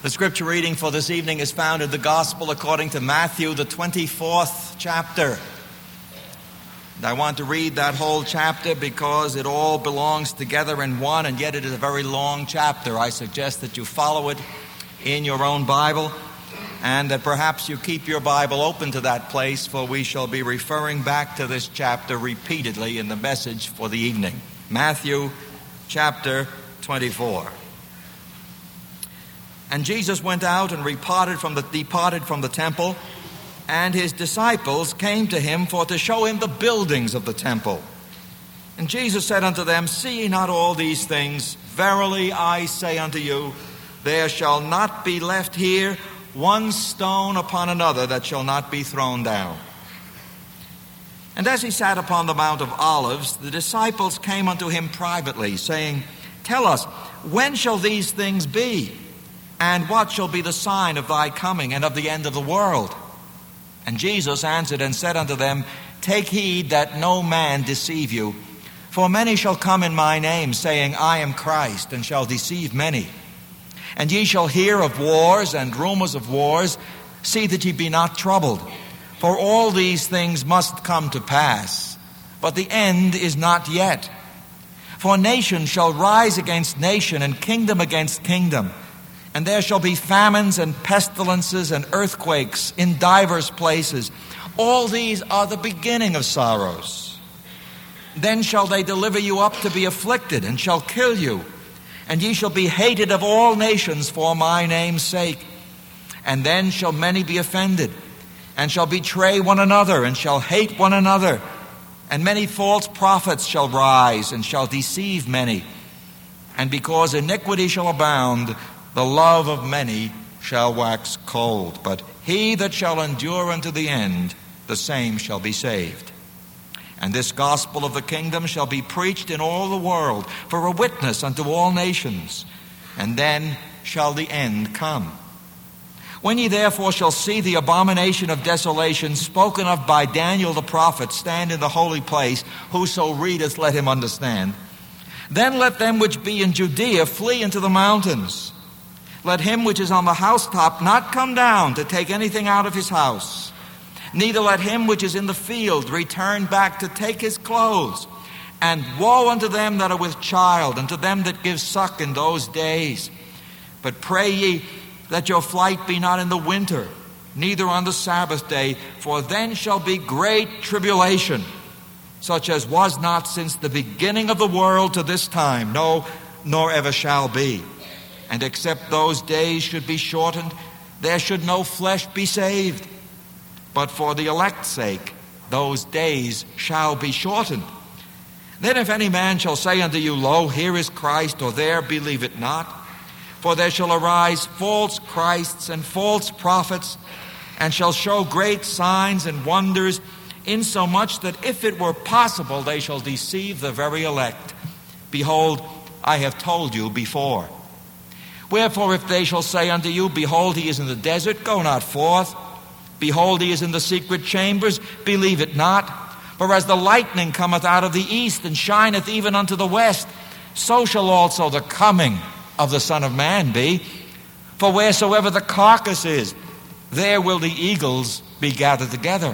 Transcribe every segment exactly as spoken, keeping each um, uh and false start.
The scripture reading for this evening is found in the Gospel according to Matthew, the twenty-fourth chapter. And I want to read that whole chapter because it all belongs together in one, and yet it is a very long chapter. I suggest that you follow it in your own Bible, and that perhaps you keep your Bible open to that place, for we shall be referring back to this chapter repeatedly in the message for the evening. Matthew chapter twenty-four. And Jesus went out and departed from the, departed from the temple, and his disciples came to him for to show him the buildings of the temple. And Jesus said unto them, See ye not all these things? Verily I say unto you, there shall not be left here one stone upon another that shall not be thrown down. And as he sat upon the Mount of Olives, the disciples came unto him privately, saying, Tell us, when shall these things be? And what shall be the sign of thy coming and of the end of the world? And Jesus answered and said unto them, Take heed that no man deceive you. For many shall come in my name, saying, I am Christ, and shall deceive many. And ye shall hear of wars and rumors of wars. See that ye be not troubled. For all these things must come to pass, but the end is not yet. For nation shall rise against nation, and kingdom against kingdom. And there shall be famines and pestilences and earthquakes in divers places. All these are the beginning of sorrows. Then shall they deliver you up to be afflicted, and shall kill you. And ye shall be hated of all nations for my name's sake. And then shall many be offended, and shall betray one another, and shall hate one another. And many false prophets shall rise, and shall deceive many. And because iniquity shall abound, the love of many shall wax cold. But he that shall endure unto the end, the same shall be saved. And this gospel of the kingdom shall be preached in all the world for a witness unto all nations. And then shall the end come. When ye therefore shall see the abomination of desolation spoken of by Daniel the prophet stand in the holy place, whoso readeth, let him understand. Then let them which be in Judea flee into the mountains. Let him which is on the housetop not come down to take anything out of his house. Neither let him which is in the field return back to take his clothes. And woe unto them that are with child, and to them that give suck in those days. But pray ye that your flight be not in the winter, neither on the Sabbath day, for then shall be great tribulation, such as was not since the beginning of the world to this time, no, nor ever shall be. And except those days should be shortened, there should no flesh be saved. But for the elect's sake, those days shall be shortened. Then if any man shall say unto you, Lo, here is Christ, or there, believe it not. For there shall arise false Christs and false prophets, and shall show great signs and wonders, insomuch that if it were possible, they shall deceive the very elect. Behold, I have told you before. Wherefore, if they shall say unto you, Behold, he is in the desert, go not forth. Behold, he is in the secret chambers, believe it not. For as the lightning cometh out of the east, and shineth even unto the west, so shall also the coming of the Son of Man be. For wheresoever the carcass is, there will the eagles be gathered together.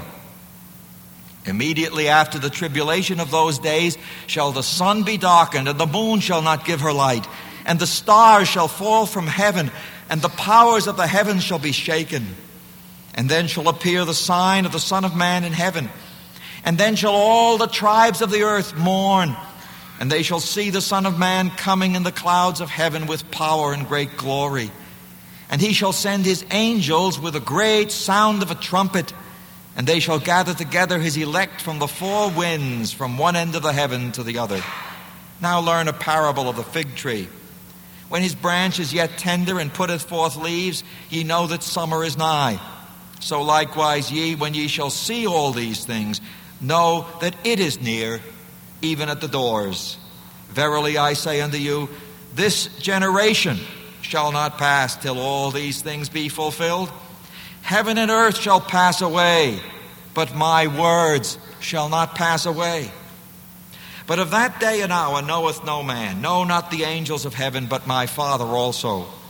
Immediately after the tribulation of those days shall the sun be darkened, and the moon shall not give her light, and the stars shall fall from heaven, and the powers of the heavens shall be shaken. And then shall appear the sign of the Son of Man in heaven. And then shall all the tribes of the earth mourn, and they shall see the Son of Man coming in the clouds of heaven with power and great glory. And he shall send his angels with a great sound of a trumpet, and they shall gather together his elect from the four winds, from one end of the heaven to the other. Now learn a parable of the fig tree. When his branch is yet tender and putteth forth leaves, ye know that summer is nigh. So likewise ye, when ye shall see all these things, know that it is near, even at the doors. Verily I say unto you, this generation shall not pass till all these things be fulfilled. Heaven and earth shall pass away, but my words shall not pass away. But of that day and hour knoweth no man, no, not the angels of heaven, but my Father also.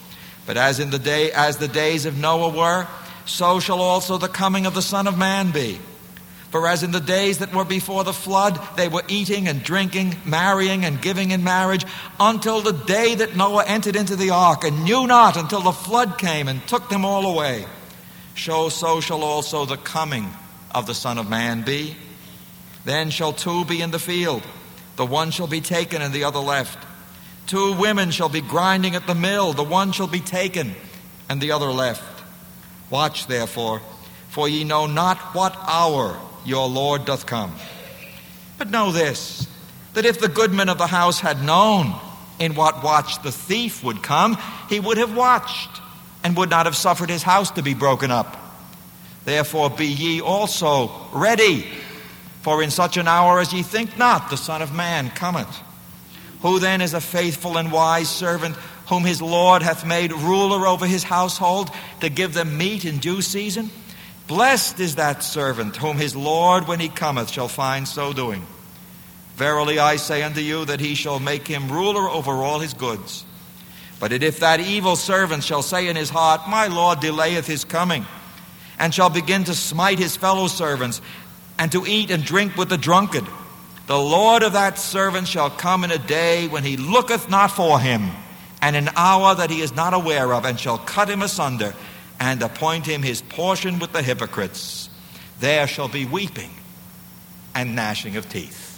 But as in the day, as the days of Noah were, so shall also the coming of the Son of Man be. For as in the days that were before the flood, they were eating and drinking, marrying and giving in marriage, until the day that Noah entered into the ark, and knew not until the flood came and took them all away. So, so shall also the coming of the Son of Man be. Then shall two be in the field, the one shall be taken and the other left. Two women shall be grinding at the mill, the one shall be taken and the other left. Watch therefore, for ye know not what hour your Lord doth come. But know this, that if the goodman of the house had known in what watch the thief would come, he would have watched, and would not have suffered his house to be broken up. Therefore be ye also ready, for in such an hour as ye think not, the Son of Man cometh. Who then is a faithful and wise servant, whom his Lord hath made ruler over his household, to give them meat in due season? Blessed is that servant, whom his Lord, when he cometh, shall find so doing. Verily I say unto you, that he shall make him ruler over all his goods. But if that evil servant shall say in his heart, My Lord delayeth his coming, and shall begin to smite his fellow servants, and to eat and drink with the drunkard, the Lord of that servant shall come in a day when he looketh not for him, and an hour that he is not aware of, and shall cut him asunder, and appoint him his portion with the hypocrites. There shall be weeping and gnashing of teeth.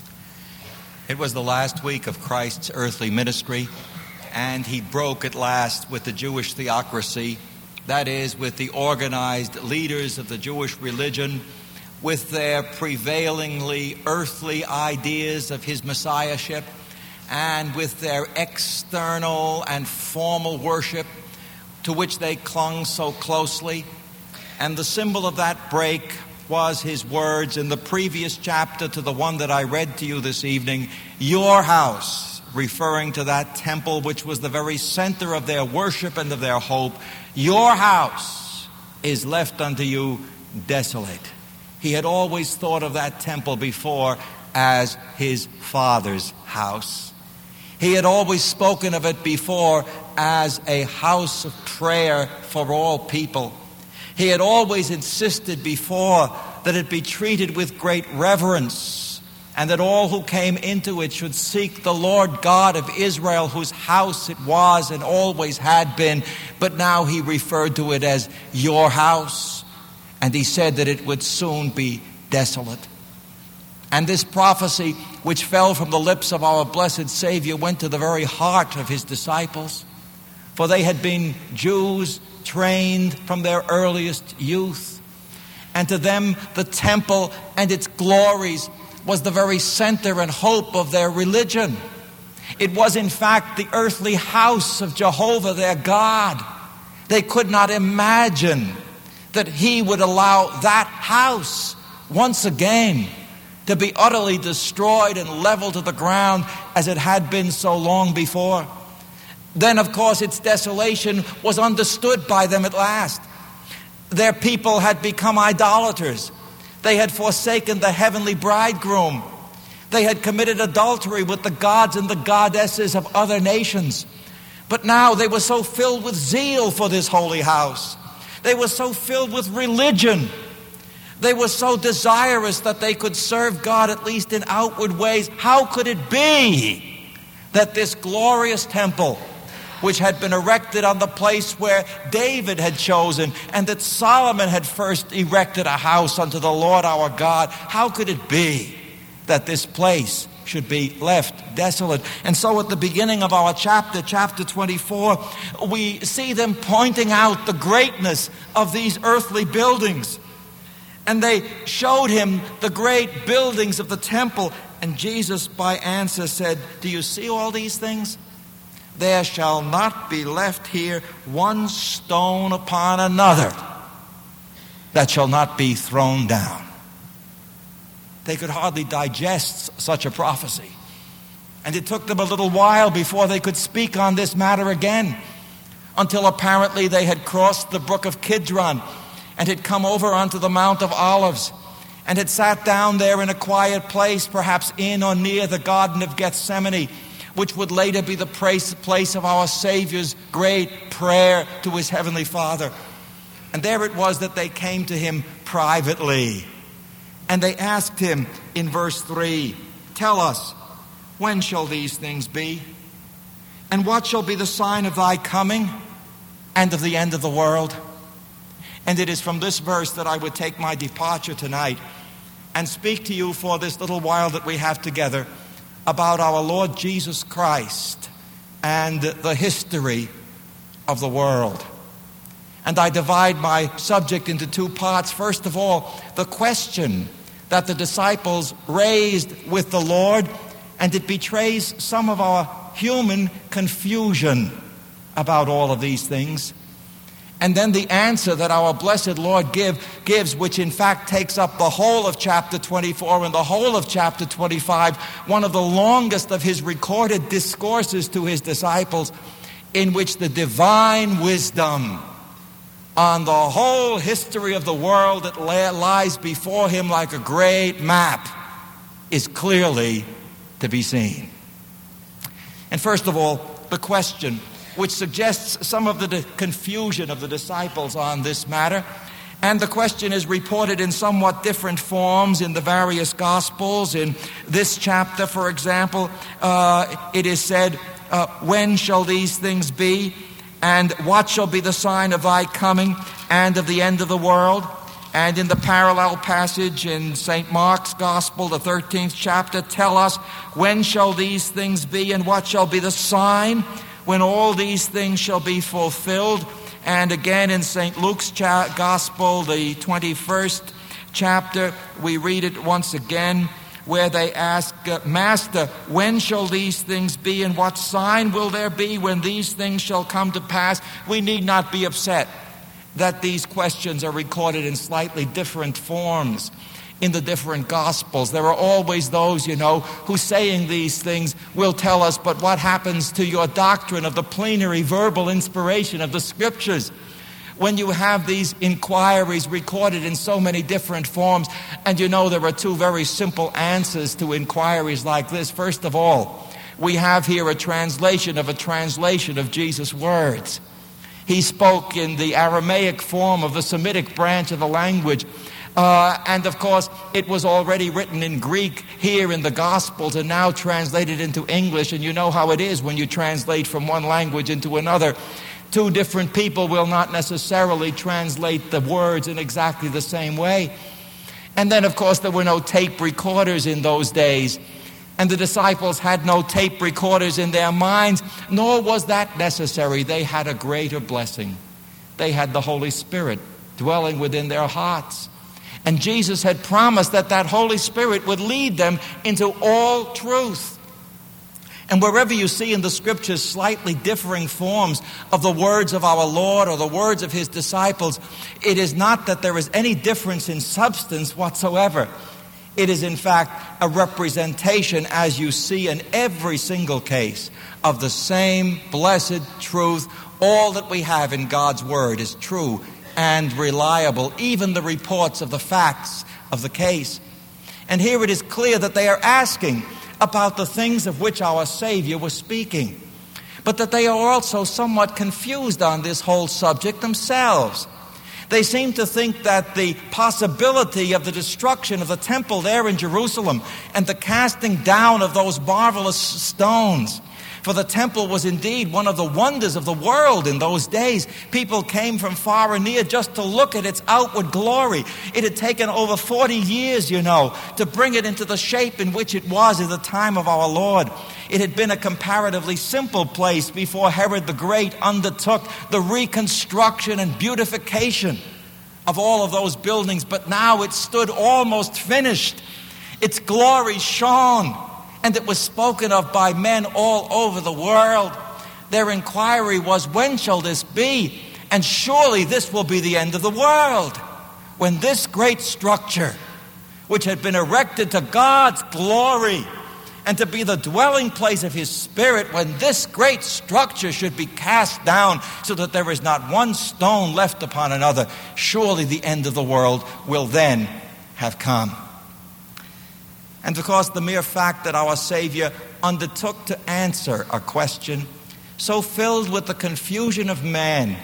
It was the last week of Christ's earthly ministry, and he broke at last with the Jewish theocracy, that is, with the organized leaders of the Jewish religion, with their prevailingly earthly ideas of his messiahship, and with their external and formal worship to which they clung so closely. And the symbol of that break was his words in the previous chapter to the one that I read to you this evening, your house, referring to that temple which was the very center of their worship and of their hope. Your house is left unto you desolate. He had always thought of that temple before as his Father's house. He had always spoken of it before as a house of prayer for all people. He had always insisted before that it be treated with great reverence, and that all who came into it should seek the Lord God of Israel, whose house it was and always had been. But now he referred to it as your house, and he said that it would soon be desolate. And this prophecy, which fell from the lips of our blessed Savior, went to the very heart of his disciples. For they had been Jews trained from their earliest youth. And to them, the temple and its glories was the very center and hope of their religion. It was, in fact, the earthly house of Jehovah, their God. They could not imagine that he would allow that house once again to be utterly destroyed and leveled to the ground as it had been so long before. Then, of course, its desolation was understood by them at last. Their people had become idolaters. They had forsaken the heavenly bridegroom. They had committed adultery with the gods and the goddesses of other nations. But now they were so filled with zeal for this holy house. They were so filled with religion. They were so desirous that they could serve God at least in outward ways. How could it be that this glorious temple, which had been erected on the place where David had chosen, and that Solomon had first erected a house unto the Lord our God, how could it be that this place should be left desolate? And so at the beginning of our chapter, chapter twenty-four, we see them pointing out the greatness of these earthly buildings. And they showed him the great buildings of the temple. And Jesus by answer said, do you see all these things? There shall not be left here one stone upon another that shall not be thrown down. They could hardly digest such a prophecy. And it took them a little while before they could speak on this matter again, until apparently they had crossed the brook of Kidron and had come over onto the Mount of Olives and had sat down there in a quiet place, perhaps in or near the Garden of Gethsemane, which would later be the place of our Savior's great prayer to his heavenly Father. And there it was that they came to him privately. And they asked him in verse three, "Tell us, when shall these things be? And what shall be the sign of thy coming and of the end of the world?" And it is from this verse that I would take my departure tonight and speak to you for this little while that we have together about our Lord Jesus Christ and the history of the world. And I divide my subject into two parts. First of all, the question that the disciples raised with the Lord, and it betrays some of our human confusion about all of these things. And then the answer that our blessed Lord give, gives, which in fact takes up the whole of chapter twenty-four and the whole of chapter twenty-five, one of the longest of his recorded discourses to his disciples, in which the divine wisdom on the whole history of the world that lies before him like a great map is clearly to be seen. And first of all, the question, which suggests some of the confusion of the disciples on this matter. And the question is reported in somewhat different forms in the various Gospels. In this chapter, for example, uh, it is said, uh, "When shall these things be? And what shall be the sign of thy coming and of the end of the world?" And in the parallel passage in Saint Mark's Gospel, the thirteenth chapter, "Tell us, when shall these things be, and what shall be the sign when all these things shall be fulfilled?" And again in Saint Luke's cha- Gospel, the twenty-first chapter, we read it once again, where they ask, uh, "Master, when shall these things be, and what sign will there be when these things shall come to pass?" We need not be upset that these questions are recorded in slightly different forms in the different Gospels. There are always those, you know, who saying these things will tell us, "But what happens to your doctrine of the plenary verbal inspiration of the Scriptures?" When you have these inquiries recorded in so many different forms, and you know there are two very simple answers to inquiries like this. First of all, we have here a translation of a translation of Jesus' words. He spoke in the Aramaic form of the Semitic branch of the language. Uh, and of course, it was already written in Greek here in the Gospels and now translated into English. And you know how it is when you translate from one language into another. Two different people will not necessarily translate the words in exactly the same way. And then, of course, there were no tape recorders in those days. And the disciples had no tape recorders in their minds, nor was that necessary. They had a greater blessing. They had the Holy Spirit dwelling within their hearts. And Jesus had promised that that Holy Spirit would lead them into all truth. And wherever you see in the Scriptures slightly differing forms of the words of our Lord or the words of his disciples, it is not that there is any difference in substance whatsoever. It is, in fact, a representation, as you see in every single case, of the same blessed truth. All that we have in God's Word is true and reliable, even the reports of the facts of the case. And here it is clear that they are asking about the things of which our Savior was speaking, but that they are also somewhat confused on this whole subject themselves. They seem to think that the possibility of the destruction of the temple there in Jerusalem and the casting down of those marvelous stones, for the temple was indeed one of the wonders of the world in those days. People came from far and near just to look at its outward glory. It had taken over forty years, you know, to bring it into the shape in which it was in the time of our Lord. It had been a comparatively simple place before Herod the Great undertook the reconstruction and beautification of all of those buildings. But now it stood almost finished. Its glory shone, and it was spoken of by men all over the world. Their inquiry was, when shall this be? And surely this will be the end of the world, when this great structure, which had been erected to God's glory and to be the dwelling place of his Spirit, when this great structure should be cast down so that there is not one stone left upon another, surely the end of the world will then have come. And because the mere fact that our Savior undertook to answer a question so filled with the confusion of man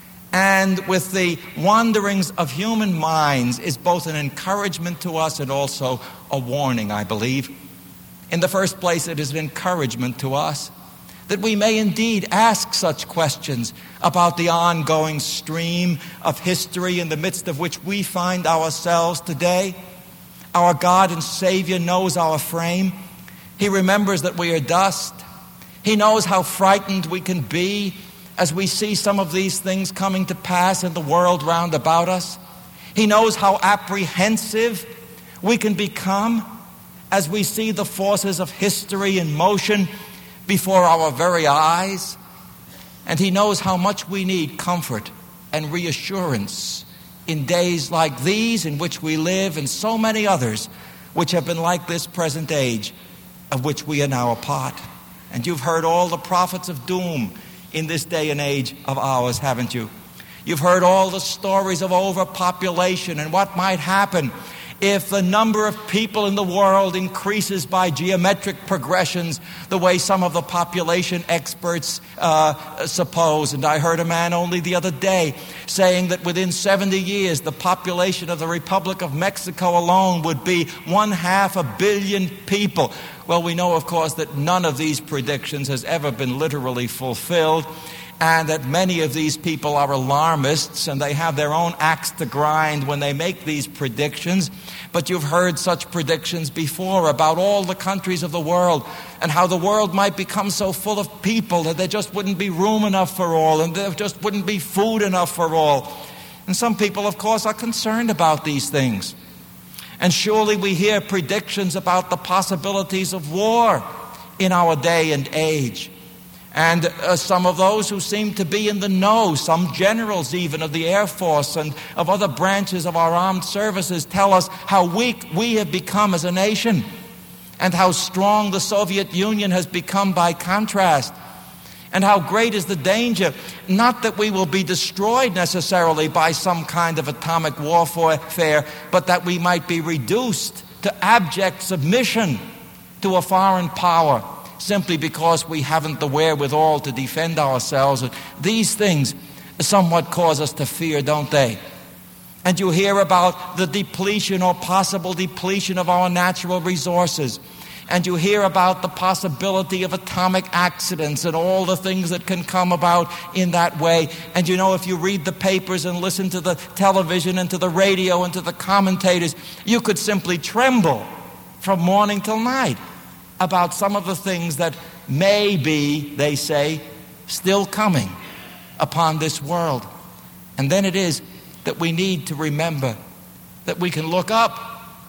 and with the wanderings of human minds, is both an encouragement to us and also a warning, I believe. In the first place, it is an encouragement to us that we may indeed ask such questions about the ongoing stream of history in the midst of which we find ourselves today. Our God and Savior knows our frame. He remembers that we are dust. He knows how frightened we can be as we see some of these things coming to pass in the world round about us. He knows how apprehensive we can become as we see the forces of history in motion before our very eyes. And He knows how much we need comfort and reassurance in days like these in which we live, and so many others which have been like this present age of which we are now a part. And you've heard all the prophets of doom in this day and age of ours, haven't you? You've heard all the stories of overpopulation and what might happen if the number of people in the world increases by geometric progressions the way some of the population experts uh, suppose. And I heard a man only the other day saying that within seventy years the population of the Republic of Mexico alone would be one half a billion people. Well, we know, of course, that none of these predictions has ever been literally fulfilled, and that many of these people are alarmists and they have their own axe to grind when they make these predictions. But you've heard such predictions before about all the countries of the world and how the world might become so full of people that there just wouldn't be room enough for all, and there just wouldn't be food enough for all. And some people, of course, are concerned about these things. And surely we hear predictions about the possibilities of war in our day and age. And uh, some of those who seem to be in the know, some generals even of the Air Force and of other branches of our armed services, tell us how weak we have become as a nation and how strong the Soviet Union has become by contrast, and how great is the danger, not that we will be destroyed necessarily by some kind of atomic warfare, but that we might be reduced to abject submission to a foreign power, simply because we haven't the wherewithal to defend ourselves. These things somewhat cause us to fear, don't they? And you hear about the depletion or possible depletion of our natural resources. And you hear about the possibility of atomic accidents and all the things that can come about in that way. And you know, if you read the papers and listen to the television and to the radio and to the commentators, you could simply tremble from morning till night about some of the things that may be, they say, still coming upon this world. And then it is that we need to remember that we can look up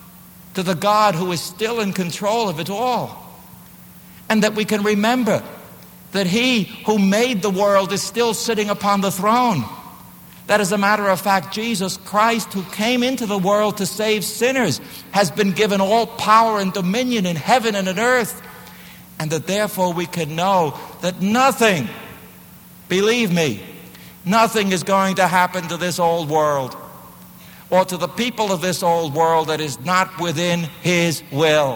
to the God who is still in control of it all. And that we can remember that He who made the world is still sitting upon the throne. That, as a matter of fact, Jesus Christ, who came into the world to save sinners, has been given all power and dominion in heaven and in earth. And that therefore we can know that nothing, believe me, nothing is going to happen to this old world or to the people of this old world that is not within His will.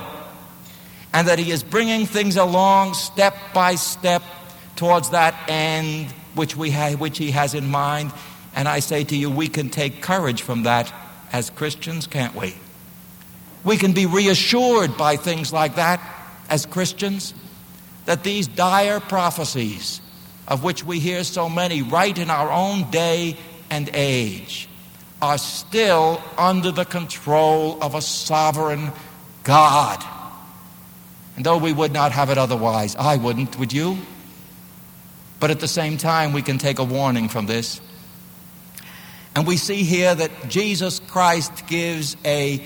And that He is bringing things along step by step towards that end which we have, which He has in mind. And I say to you, we can take courage from that as Christians, can't we? We can be reassured by things like that as Christians, that these dire prophecies, of which we hear so many right in our own day and age, are still under the control of a sovereign God. And though we would not have it otherwise, I wouldn't, would you? But at the same time, we can take a warning from this. And we see here that Jesus Christ gives a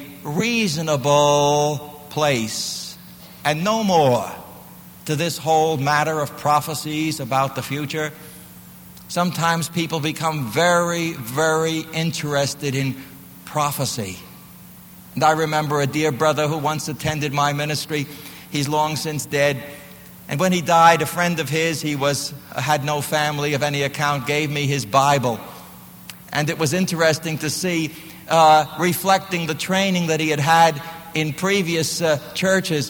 reasonable place and no more to this whole matter of prophecies about the future. Sometimes people become very, very interested in prophecy. And I remember a dear brother who once attended my ministry. He's long since dead. And when he died, a friend of his, he was had no family of any account, gave me his Bible. And it was interesting to see, uh, reflecting the training that he had had in previous uh, churches,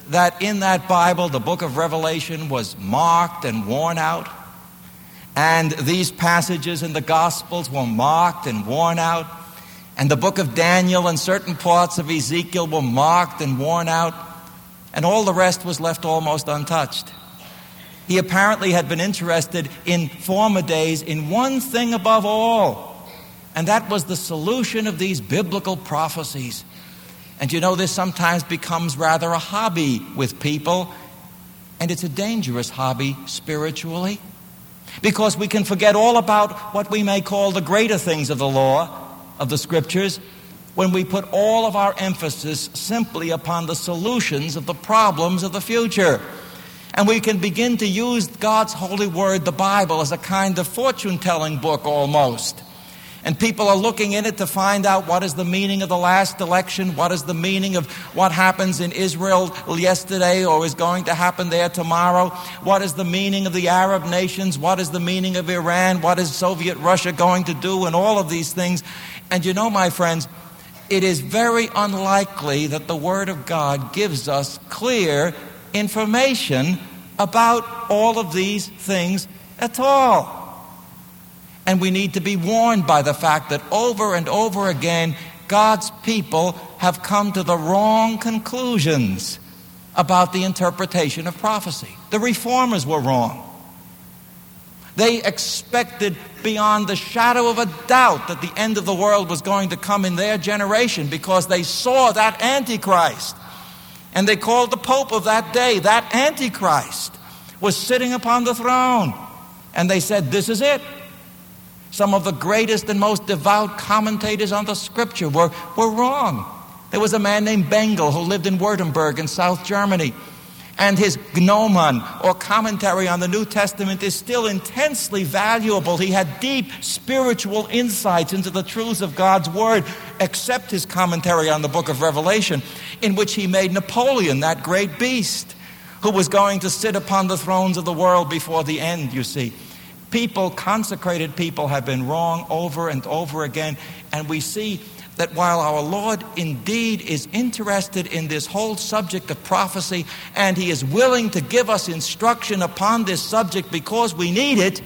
that in that Bible, the book of Revelation was marked and worn out, and these passages in the Gospels were marked and worn out, and the book of Daniel and certain parts of Ezekiel were marked and worn out, and all the rest was left almost untouched. He apparently had been interested in former days in one thing above all, and that was the solution of these biblical prophecies. And you know, this sometimes becomes rather a hobby with people, and it's a dangerous hobby spiritually, because we can forget all about what we may call the greater things of the law, of the Scriptures, when we put all of our emphasis simply upon the solutions of the problems of the future. And we can begin to use God's holy word, the Bible, as a kind of fortune-telling book almost. And people are looking in it to find out what is the meaning of the last election, what is the meaning of what happens in Israel yesterday or is going to happen there tomorrow, what is the meaning of the Arab nations, what is the meaning of Iran, what is Soviet Russia going to do, and all of these things. And you know, my friends, it is very unlikely that the Word of God gives us clear information about all of these things at all. And we need to be warned by the fact that over and over again, God's people have come to the wrong conclusions about the interpretation of prophecy. The reformers were wrong. They expected beyond the shadow of a doubt that the end of the world was going to come in their generation because they saw that Antichrist. And they called the Pope of that day, that Antichrist was sitting upon the throne. And they said, this is it. Some of the greatest and most devout commentators on the Scripture were, were wrong. There was a man named Bengel who lived in Württemberg in South Germany. And his Gnomon, or commentary on the New Testament, is still intensely valuable. He had deep spiritual insights into the truths of God's Word, except his commentary on the book of Revelation, in which he made Napoleon, that great beast, who was going to sit upon the thrones of the world before the end, you see. People, consecrated people, have been wrong over and over again. And we see that while our Lord indeed is interested in this whole subject of prophecy, and He is willing to give us instruction upon this subject because we need it,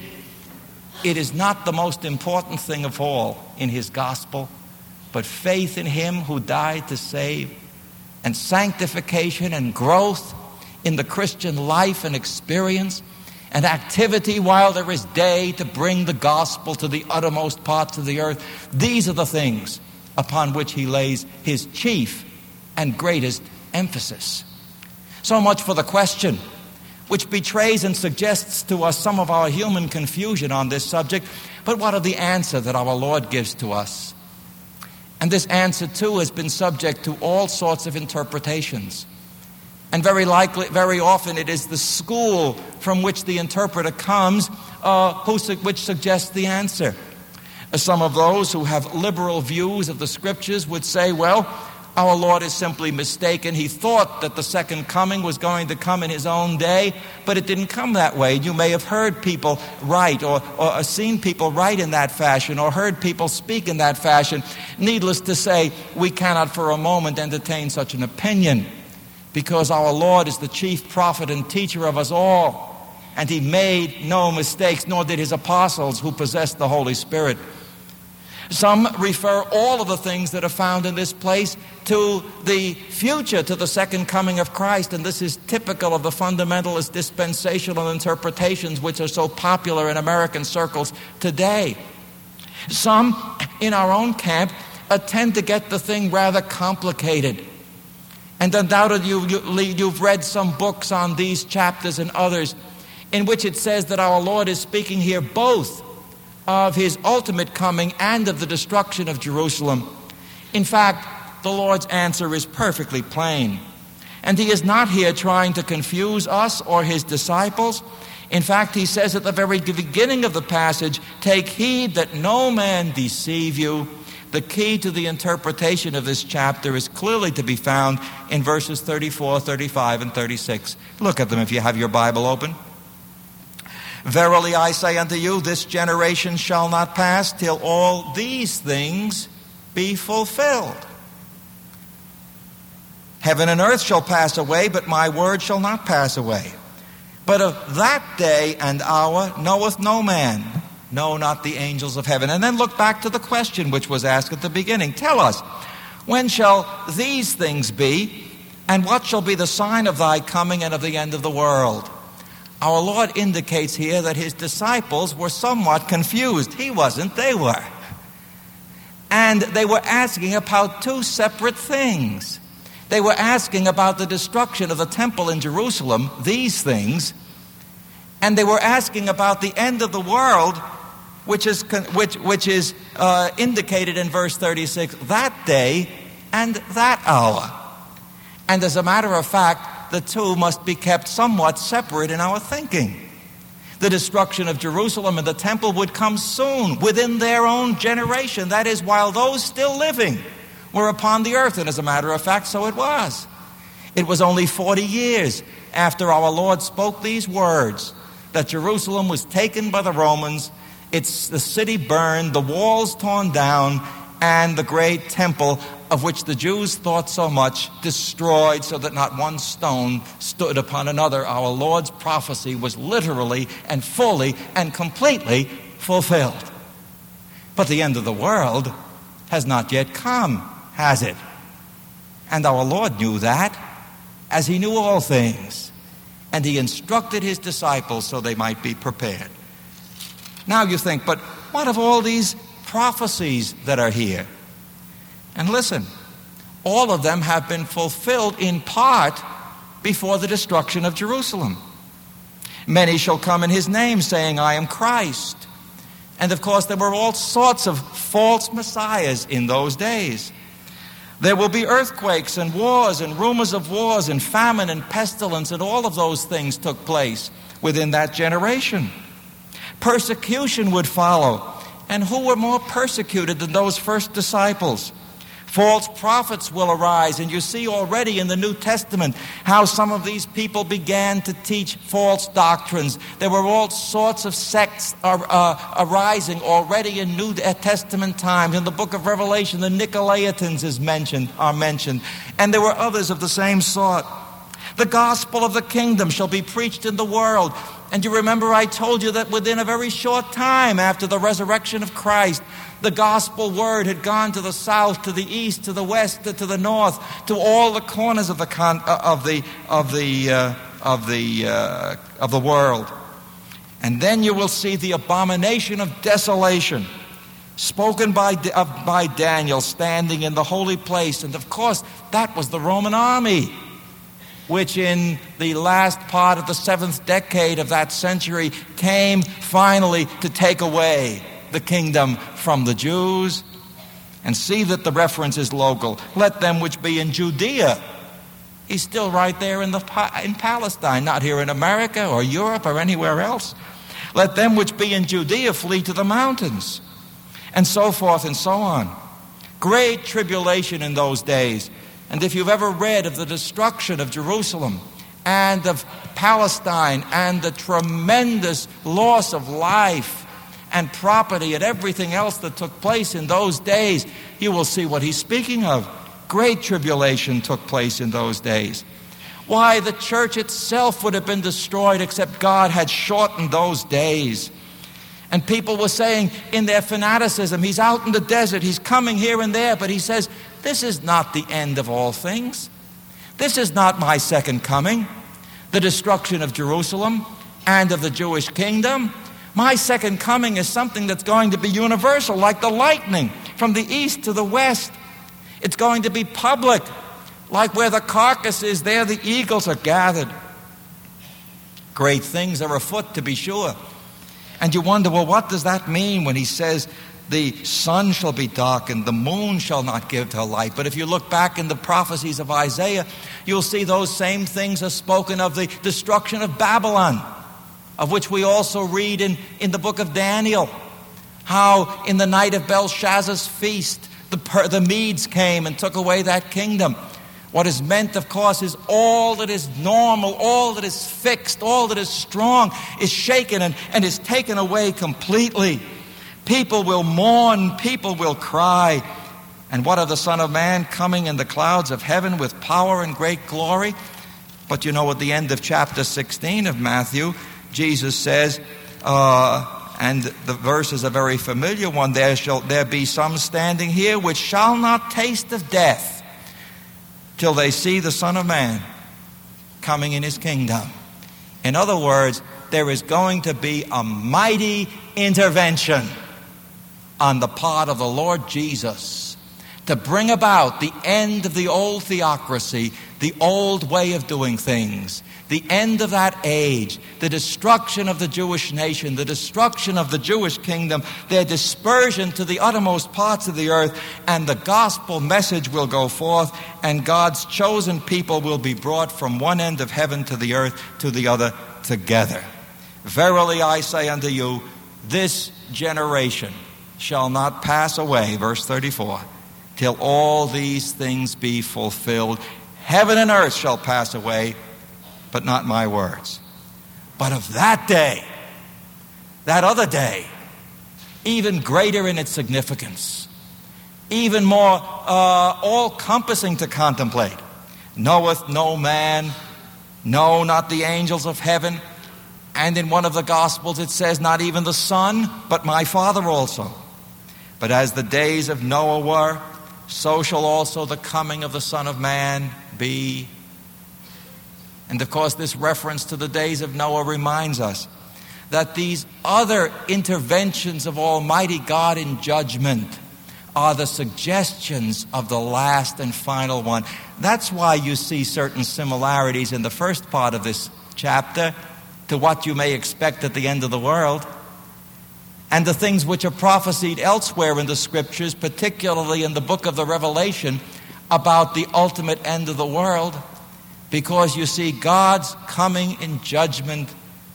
it is not the most important thing of all in His gospel, but faith in Him who died to save, and sanctification and growth in the Christian life and experience, and activity while there is day to bring the gospel to the uttermost parts of the earth. These are the things upon which He lays His chief and greatest emphasis. So much for the question, which betrays and suggests to us some of our human confusion on this subject. But what of the answer that our Lord gives to us? And this answer, too, has been subject to all sorts of interpretations. And very likely, very often, it is the school from which the interpreter comes, uh, who su- which suggests the answer. Some of those who have liberal views of the Scriptures would say, well, our Lord is simply mistaken. He thought that the second coming was going to come in His own day, but it didn't come that way. You may have heard people write or, or seen people write in that fashion or heard people speak in that fashion. Needless to say, we cannot for a moment entertain such an opinion, because our Lord is the chief prophet and teacher of us all, and He made no mistakes, nor did His apostles who possessed the Holy Spirit. Some refer all of the things that are found in this place to the future, to the second coming of Christ, and this is typical of the fundamentalist dispensational interpretations which are so popular in American circles today. Some in our own camp uh, tend to get the thing rather complicated. And undoubtedly you, you, you've read some books on these chapters and others in which it says that our Lord is speaking here both of His ultimate coming and of the destruction of Jerusalem. In fact, the Lord's answer is perfectly plain. And He is not here trying to confuse us or His disciples. In fact, He says at the very beginning of the passage, "Take heed that no man deceive you." The key to the interpretation of this chapter is clearly to be found in verses thirty-four, thirty-five, and thirty-six. Look at them if you have your Bible open. "Verily I say unto you, this generation shall not pass till all these things be fulfilled." Heaven and earth shall pass away, but my word shall not pass away. But of that day and hour knoweth no man, no, not the angels of heaven. And then look back to the question which was asked at the beginning. Tell us, when shall these things be, and what shall be the sign of thy coming and of the end of the world? Our Lord indicates here that his disciples were somewhat confused. He wasn't, they were. And they were asking about two separate things. They were asking about the destruction of the temple in Jerusalem, these things, and they were asking about the end of the world, which is which which is uh, indicated in verse thirty-six, that day and that hour. And as a matter of fact, the two must be kept somewhat separate in our thinking. The destruction of Jerusalem and the temple would come soon, within their own generation. That is, while those still living were upon the earth. And as a matter of fact, so it was. It was only forty years after our Lord spoke these words that Jerusalem was taken by the Romans, it's the city burned, the walls torn down, and the great temple, of which the Jews thought so much, destroyed so that not one stone stood upon another. Our Lord's prophecy was literally and fully and completely fulfilled. But the end of the world has not yet come, has it? And our Lord knew that, as he knew all things. And he instructed his disciples so they might be prepared. Now you think, but what of all these prophecies that are here? And listen, all of them have been fulfilled in part before the destruction of Jerusalem. Many shall come in his name, saying, I am Christ. And of course, there were all sorts of false messiahs in those days. There will be earthquakes and wars and rumors of wars and famine and pestilence, and all of those things took place within that generation. Persecution would follow. And who were more persecuted than those first disciples? False prophets will arise, and you see already in the New Testament how some of these people began to teach false doctrines. There were all sorts of sects are, uh, arising already in New Testament times. In the book of Revelation, the Nicolaitans is mentioned, are mentioned, and there were others of the same sort. The gospel of the kingdom shall be preached in the world. And you remember I told you that within a very short time after the resurrection of Christ, the gospel word had gone to the south, to the east, to the west, to the north, to all the corners of the con- of the of the uh, of the uh, of the world. And then you will see the abomination of desolation, spoken by uh, by Daniel, standing in the holy place, and of course that was the Roman army, which in the last part of the seventh decade of that century came finally to take away the kingdom from the Jews. And see that the reference is local. Let them which be in Judea. He's still right there in the in Palestine, not here in America or Europe or anywhere else. Let them which be in Judea flee to the mountains, and so forth and so on. Great tribulation in those days. And if you've ever read of the destruction of Jerusalem and of Palestine and the tremendous loss of life and property and everything else that took place in those days, you will see what he's speaking of. Great tribulation took place in those days. Why, the church itself would have been destroyed except God had shortened those days. And people were saying in their fanaticism, he's out in the desert, he's coming here and there, but he says, this is not the end of all things. This is not my second coming, the destruction of Jerusalem and of the Jewish kingdom. My second coming is something that's going to be universal, like the lightning from the east to the west. It's going to be public, like where the carcass is, there the eagles are gathered. Great things are afoot, to be sure. And you wonder, well, what does that mean when he says the sun shall be darkened, the moon shall not give her light? But if you look back in the prophecies of Isaiah, you'll see those same things are spoken of, the destruction of Babylon, of which we also read in, in the book of Daniel, how in the night of Belshazzar's feast, the, the Medes came and took away that kingdom. What is meant, of course, is all that is normal, all that is fixed, all that is strong is shaken and, and is taken away completely. People will mourn, people will cry. And what of the Son of Man coming in the clouds of heaven with power and great glory? But you know, at the end of chapter sixteen of Matthew, Jesus says, uh, and the verse is a very familiar one, there shall there be some standing here which shall not taste of death till they see the Son of Man coming in his kingdom. In other words, there is going to be a mighty intervention on the part of the Lord Jesus to bring about the end of the old theocracy, the old way of doing things, the end of that age, the destruction of the Jewish nation, the destruction of the Jewish kingdom, their dispersion to the uttermost parts of the earth, and the gospel message will go forth, and God's chosen people will be brought from one end of heaven to the earth to the other together. Verily I say unto you, this generation shall not pass away, verse thirty-four, till all these things be fulfilled. Heaven and earth shall pass away, but not my words. But of that day, that other day, even greater in its significance, even more uh, all-compassing to contemplate, knoweth no man, no, not the angels of heaven, and in one of the Gospels it says, not even the Son, but my Father also. But as the days of Noah were, so shall also the coming of the Son of Man be. And of course, this reference to the days of Noah reminds us that these other interventions of Almighty God in judgment are the suggestions of the last and final one. That's why you see certain similarities in the first part of this chapter to what you may expect at the end of the world, and the things which are prophesied elsewhere in the Scriptures, particularly in the book of the Revelation, about the ultimate end of the world, because you see God's coming in judgment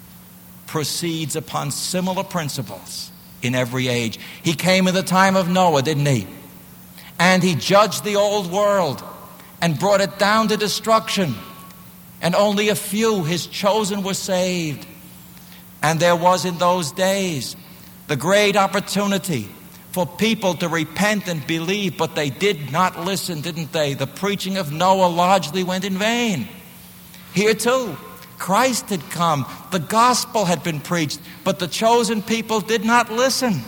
proceeds upon similar principles in every age. He came in the time of Noah, didn't he? And he judged the old world and brought it down to destruction. And only a few, his chosen, were saved. And there was in those days the great opportunity for people to repent and believe, but they did not listen, didn't they? The preaching of Noah largely went in vain. Here too, Christ had come, the gospel had been preached, but the chosen people did not listen.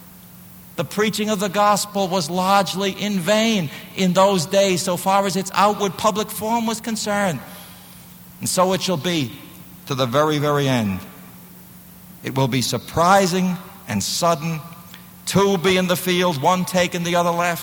The preaching of the gospel was largely in vain in those days, so far as its outward public form was concerned. And so it shall be to the very, very end. It will be surprising and sudden. Two be in the field, one taken, the other left.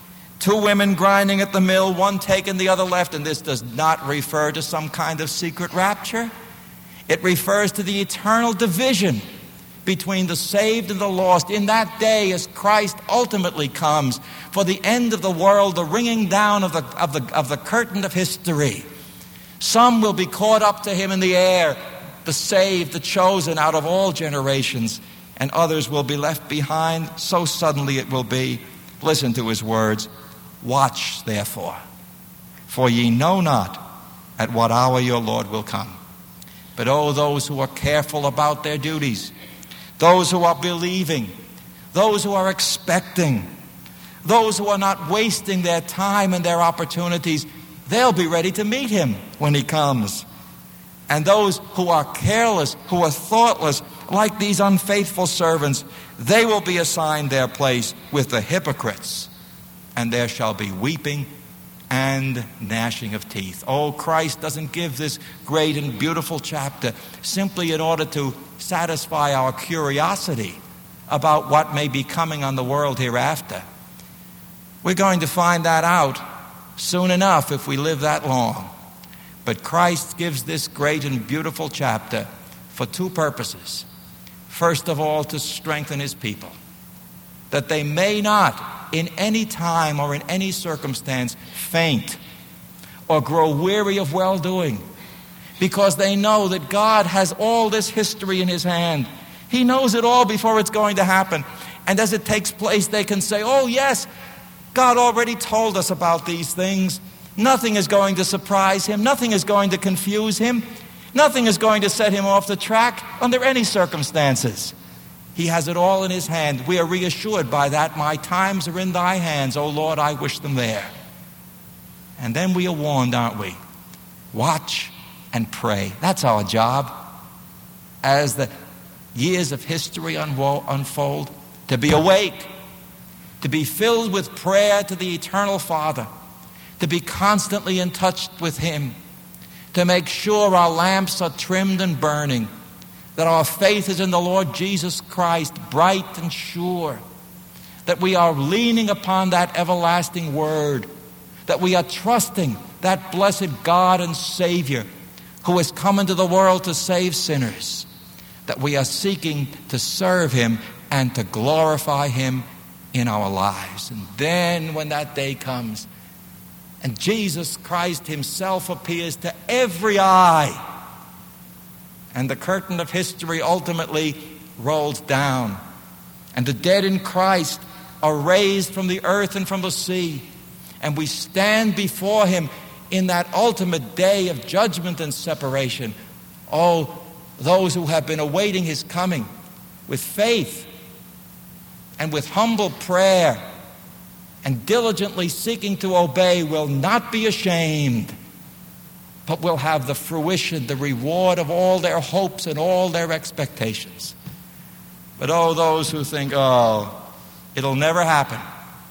Two women grinding at the mill, one taken, the other left. And this does not refer to some kind of secret rapture. It refers to the eternal division between the saved and the lost in that day as Christ ultimately comes for the end of the world, the ringing down of the, of the, of the curtain of history. Some will be caught up to him in the air, the saved, the chosen out of all generations, and others will be left behind. So suddenly it will be. Listen to his words. Watch, therefore, for ye know not at what hour your Lord will come. But oh, those who are careful about their duties, those who are believing, those who are expecting, those who are not wasting their time and their opportunities, they'll be ready to meet him when he comes. And those who are careless, who are thoughtless, like these unfaithful servants, they will be assigned their place with the hypocrites. And there shall be weeping and gnashing of teeth. Oh, Christ doesn't give this great and beautiful chapter simply in order to satisfy our curiosity about what may be coming on the world hereafter. We're going to find that out soon enough if we live that long. But Christ gives this great and beautiful chapter for two purposes. First of all, to strengthen his people, that they may not in any time or in any circumstance faint or grow weary of well-doing, because they know that God has all this history in his hand. He knows it all before it's going to happen. And as it takes place, they can say, oh yes, God already told us about these things. Nothing is going to surprise him. Nothing is going to confuse him. Nothing is going to set him off the track under any circumstances. He has it all in his hand. We are reassured by that. My times are in thy hands, O Lord, I wish them there. And then we are warned, aren't we? Watch and pray. That's our job. As the years of history unwo- unfold, to be awake, to be filled with prayer to the eternal Father, to be constantly in touch with him, to make sure our lamps are trimmed and burning, that our faith is in the Lord Jesus Christ, bright and sure, that we are leaning upon that everlasting word, that we are trusting that blessed God and Savior who has come into the world to save sinners, that we are seeking to serve him and to glorify him in our lives. And then when that day comes and Jesus Christ himself appears to every eye, and the curtain of history ultimately rolls down, and the dead in Christ are raised from the earth and from the sea, and we stand before him in that ultimate day of judgment and separation. Oh, those who have been awaiting his coming with faith and with humble prayer and diligently seeking to obey will not be ashamed, but will have the fruition, the reward of all their hopes and all their expectations. But oh, those who think, oh, it'll never happen.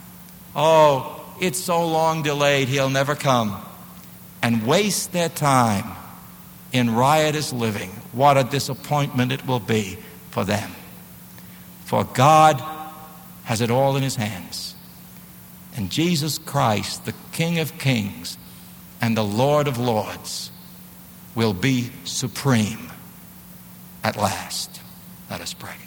Oh, it's so long delayed, he'll never come. And waste their time in riotous living. What a disappointment it will be for them. For God has it all in his hands. And Jesus Christ, the King of Kings and the Lord of Lords, will be supreme at last. Let us pray.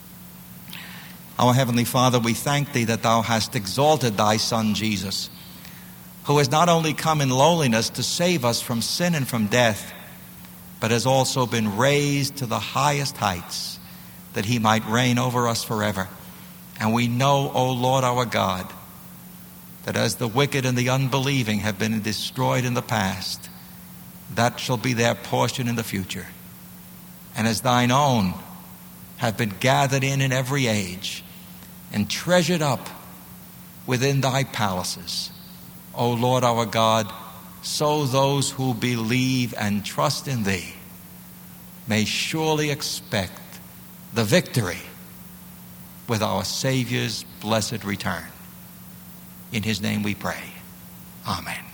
Our Heavenly Father, we thank thee that thou hast exalted thy Son Jesus, who has not only come in lowliness to save us from sin and from death, but has also been raised to the highest heights, that he might reign over us forever. And we know, O Lord our God, that as the wicked and the unbelieving have been destroyed in the past, that shall be their portion in the future. And as thine own have been gathered in in every age and treasured up within thy palaces, O Lord our God, so those who believe and trust in thee may surely expect the victory with our Savior's blessed return. In his name we pray. Amen.